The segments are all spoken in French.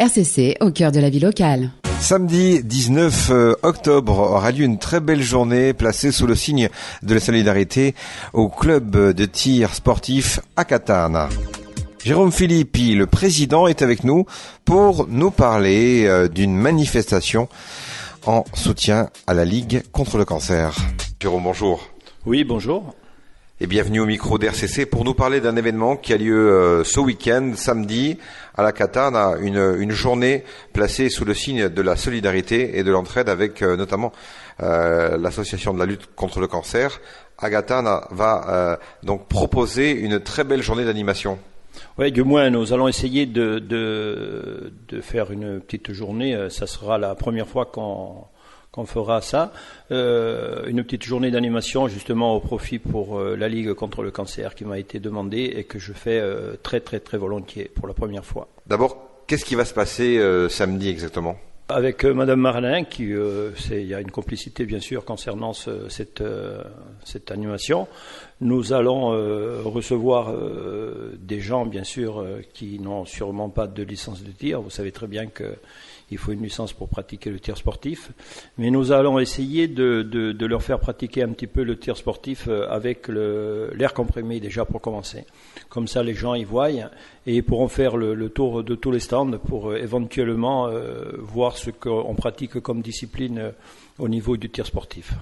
RCC, au cœur de la vie locale. Samedi 19 octobre aura lieu une très belle journée placée sous le signe de la solidarité au club de tir sportif à Catane. Jérôme Filippi, le président, est avec nous pour nous parler d'une manifestation en soutien à la Ligue contre le cancer. Jérôme, bonjour. Oui, bonjour. Et bienvenue au micro d'RCC pour nous parler d'un événement qui a lieu ce week-end, samedi, à la Catane, une journée placée sous le signe de la solidarité et de l'entraide avec notamment l'association de la lutte contre le cancer. Catane va donc proposer une très belle journée d'animation. Oui, du moins, nous allons essayer de faire une petite journée. Ça sera la première fois qu'on fera ça. Une petite journée d'animation justement au profit pour la Ligue contre le cancer qui m'a été demandée et que je fais très très très volontiers pour la première fois. D'abord, qu'est-ce qui va se passer samedi exactement ? Avec Madame Marlin, il y a une complicité bien sûr concernant cette animation. Nous allons recevoir des gens bien sûr qui n'ont sûrement pas de licence de tir. Vous savez très bien qu'il faut une licence pour pratiquer le tir sportif. Mais nous allons essayer de leur faire pratiquer un petit peu le tir sportif avec l'air comprimé déjà pour commencer. Comme ça les gens y voient et ils pourront faire le tour de tous les stands pour éventuellement voir ce qu'on pratique comme discipline au niveau du tir sportif.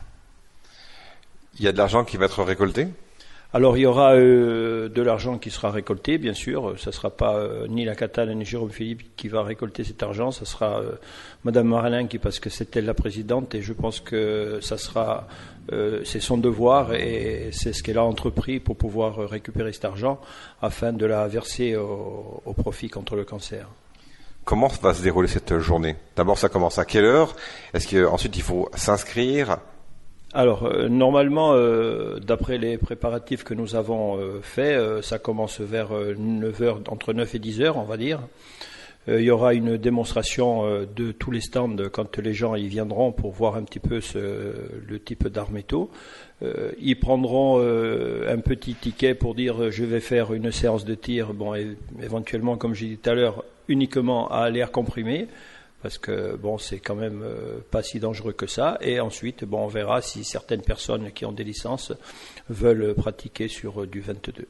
Il y a de l'argent qui va être récolté ? Alors il y aura de l'argent qui sera récolté, bien sûr. Ça ne sera pas ni la Catane ni Jérôme Philippe qui va récolter cet argent. Ça sera Madame Marlin parce que c'est elle la présidente et je pense que ça sera c'est son devoir et c'est ce qu'elle a entrepris pour pouvoir récupérer cet argent afin de la verser au profit contre le cancer. Comment va se dérouler cette journée ? D'abord, ça commence à quelle heure ? Est-ce qu'ensuite il faut s'inscrire ? Alors, normalement, d'après les préparatifs que nous avons faits, ça commence vers 9h, entre 9 et 10h, on va dire. Il y aura une démonstration de tous les stands quand les gens y viendront pour voir un petit peu le type d'armes et tout. Ils prendront un petit ticket pour dire je vais faire une séance de tir, bon, éventuellement, comme j'ai dit tout à l'heure, uniquement à l'air comprimé. Parce que bon, c'est quand même pas si dangereux que ça. Et ensuite, bon, on verra si certaines personnes qui ont des licences veulent pratiquer sur du 22.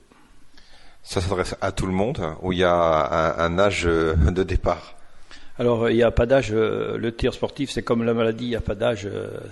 Ça s'adresse à tout le monde ou il y a un âge de départ ? Alors, il n'y a pas d'âge. Le tir sportif, c'est comme la maladie, il n'y a pas d'âge.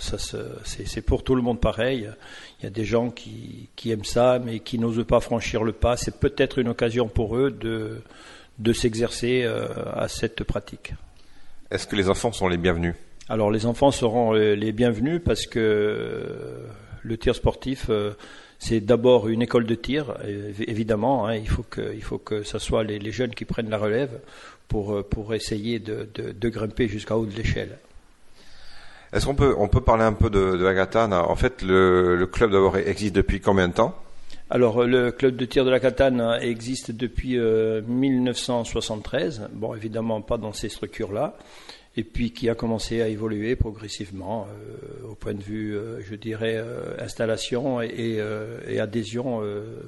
C'est pour tout le monde pareil. Il y a des gens qui aiment ça, mais qui n'osent pas franchir le pas. C'est peut-être une occasion pour eux de s'exercer à cette pratique. Est-ce que les enfants sont les bienvenus ? Alors les enfants seront les bienvenus parce que le tir sportif, c'est d'abord une école de tir, évidemment. Hein, il faut que ça soit les jeunes qui prennent la relève pour essayer de grimper jusqu'à haut de l'échelle. Est-ce qu'on peut parler un peu de la Catane ? En fait, le club d'abord existe depuis combien de temps ? Alors, le club de tir de la Catane existe depuis 1973. Bon, évidemment, pas dans ces structures-là. Et puis, qui a commencé à évoluer progressivement au point de vue, je dirais, installation et adhésion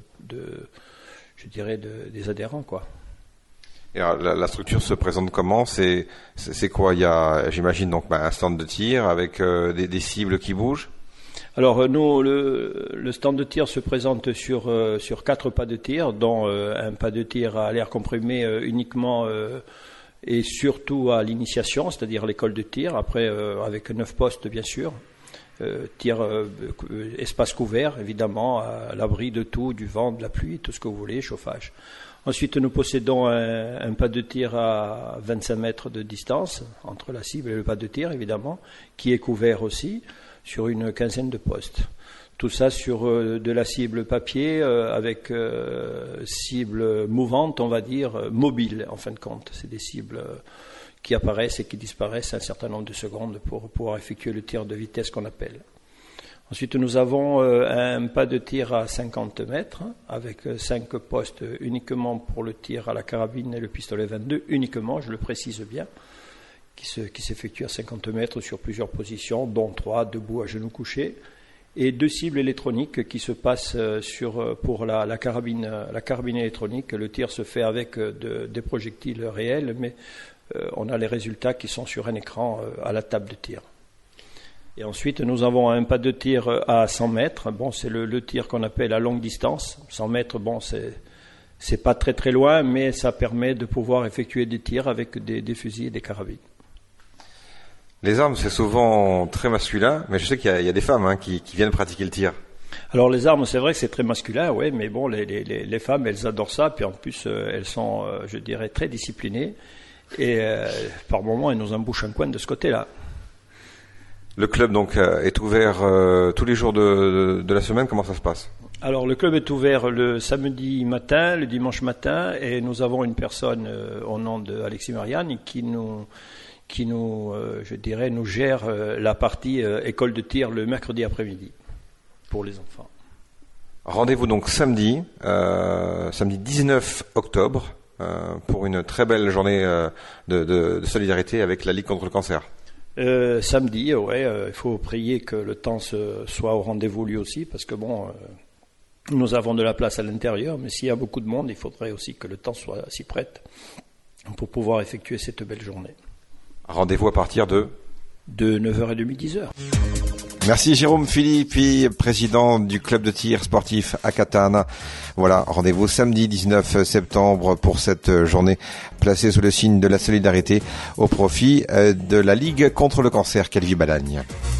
des adhérents, quoi. Et alors, la structure se présente comment ? C'est quoi ? Il y a, j'imagine, donc un stand de tir avec des cibles qui bougent ? Alors nous, le stand de tir se présente sur 4 pas de tir, dont un pas de tir à l'air comprimé uniquement et surtout à l'initiation, c'est-à-dire l'école de tir, après avec 9 postes bien sûr, tir espace couvert évidemment, à l'abri de tout, du vent, de la pluie, tout ce que vous voulez, chauffage. Ensuite nous possédons un pas de tir à 25 mètres de distance, entre la cible et le pas de tir évidemment, qui est couvert aussi, sur une quinzaine de postes. Tout ça sur de la cible papier avec cible mouvante, on va dire, mobile en fin de compte. C'est des cibles qui apparaissent et qui disparaissent un certain nombre de secondes pour pouvoir effectuer le tir de vitesse qu'on appelle. Ensuite, nous avons un pas de tir à 50 mètres avec 5 postes uniquement pour le tir à la carabine et le pistolet 22, uniquement, je le précise bien, qui s'effectue à 50 mètres sur plusieurs positions, dont 3 debout à genoux couchés, et 2 cibles électroniques qui se passent pour la carabine électronique. Le tir se fait avec des projectiles réels, mais on a les résultats qui sont sur un écran à la table de tir. Et ensuite, nous avons un pas de tir à 100 mètres. Bon, c'est le tir qu'on appelle à longue distance. 100 mètres, bon, c'est pas très très loin, mais ça permet de pouvoir effectuer des tirs avec des fusils et des carabines. Les armes, c'est souvent très masculin, mais je sais qu'il y a des femmes qui viennent pratiquer le tir. Alors les armes, c'est vrai que c'est très masculin, ouais, mais bon, les femmes, elles adorent ça, puis en plus, elles sont, je dirais, très disciplinées, et par moments, elles nous embouchent un coin de ce côté-là. Le club donc est ouvert tous les jours de la semaine. Comment ça se passe? Alors le club est ouvert le samedi matin, le dimanche matin, et nous avons une personne au nom d'Alexis Marianne qui nous je dirais, nous gère la partie école de tir le mercredi après-midi pour les enfants. Rendez-vous donc samedi 19 octobre pour une très belle journée de solidarité avec la Ligue contre le cancer. Samedi, ouais, il faut prier que le temps soit au rendez-vous lui aussi, parce que bon, nous avons de la place à l'intérieur, mais s'il y a beaucoup de monde, il faudrait aussi que le temps soit s'y prête pour pouvoir effectuer cette belle journée. Rendez-vous à partir de 9h30, 10h. Merci Jérôme Philippe, président du club de tir sportif à Catane. Voilà, rendez-vous samedi 19 septembre pour cette journée placée sous le signe de la solidarité au profit de la Ligue contre le cancer Calvi-Balagne.